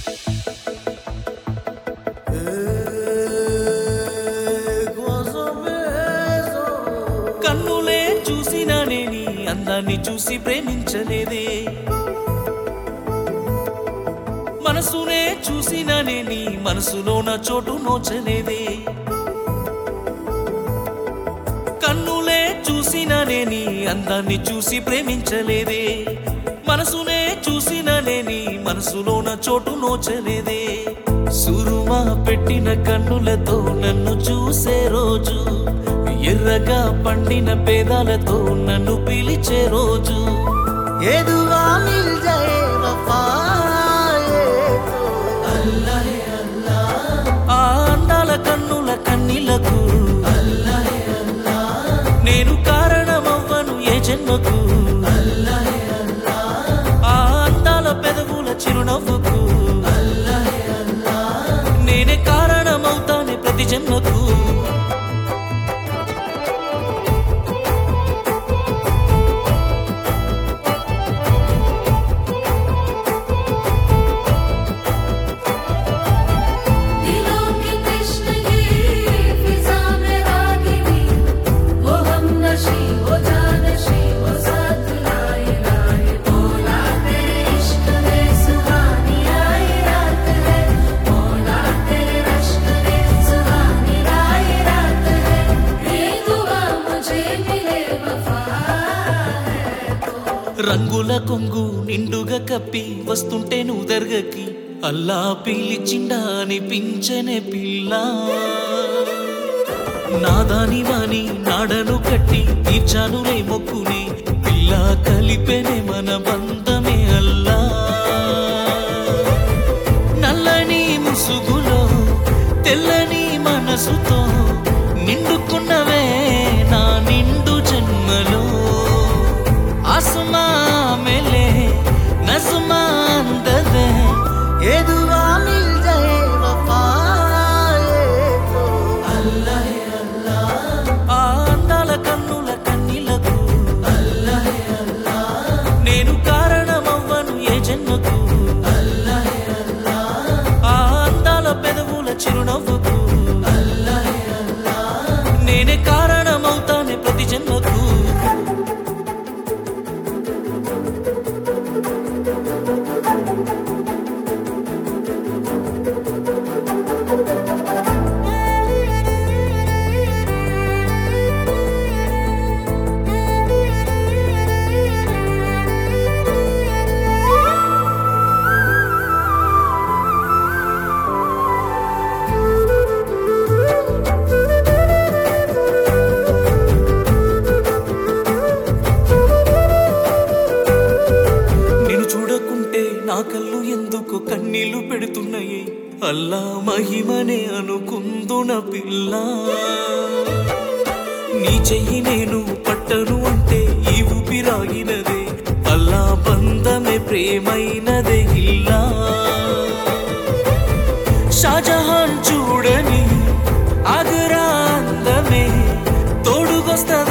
కన్నులే చూసినా నేని అందాన్ని చూసి ప్రేమించలేదే, మనసునే చూసినా నేని మనసులో నా చోటు నోచలేదే. కన్నులే చూసినా నేని అందాన్ని చూసి ప్రేమించలేదే, మనసునే చూసినా నేని మనసులో నా చోటు నోచలేదే. సురుమా పెట్టిన కన్నులతో నన్ను చూసే రోజు, ఎర్రగా పండిన పేదాలతో నన్ను పిలిచే రోజు, ఏదువా మిల్ జాయే వఫాయే తో అల్లాహే అల్లాహ్. ఆ అందాల కన్నుల కన్నీళ్లకు అల్లాహే అల్లాహ్. నేను కారణమవ్వను ఏ జన్మకు, అల్లాహే అల్లాహ్. ఆ అందాల పెదవుల చిరునవ్వుకు అల్లాహే అల్లాహ్. నేనే కారణమవుతానే ప్రతి జన్మకు. రంగుల కొంగు నిండుగా కప్పి వస్తుంటే నువ్వు దర్గకి, అల్లా పిలిచిండా అనిపించనే పిల్ల. నాదాని వాని నాడను కట్టి తీర్చానులే మొక్కుని, పిల్ల కలిపెనే మన బంధమే అల్లా. నల్లని ముసుగులో తెల్లని మనసుతో నిండుకున్నవే నా నిండు జన్మలో. आसमां मिले नज़्मा अंदर ఏదువా మిల్ జాయే వఫాయే తో అల్లాహే అల్లాహ్. ఆ అందాల కన్నుల కన్నీళ్లకు అల్లాహే అల్లాహ్. నేను కారణమవ్వను ఏ జన్మకు, అల్లాహే అల్లాహ్. ఆ అందాల పెదవుల చిరునవ్వుకు అల్లాహే అల్లాహ్. నేనే కారణమవుతానే ప్రతి జన్మకు. నా కళ్ళు ఎందుకు కన్నీళ్లు పెడుతున్నాయి, అల్లా మహిమనే అనుకుందున పిల్ల. నీ చెయ్యి నేను పట్టను అంటే ఈ ఊపిరాగినదే, అల్లా బంధమే ప్రేమైనదే ఇల్లా. షాజహాన్ చూడని ఆగ్రా అందమే తోడుగొస్తా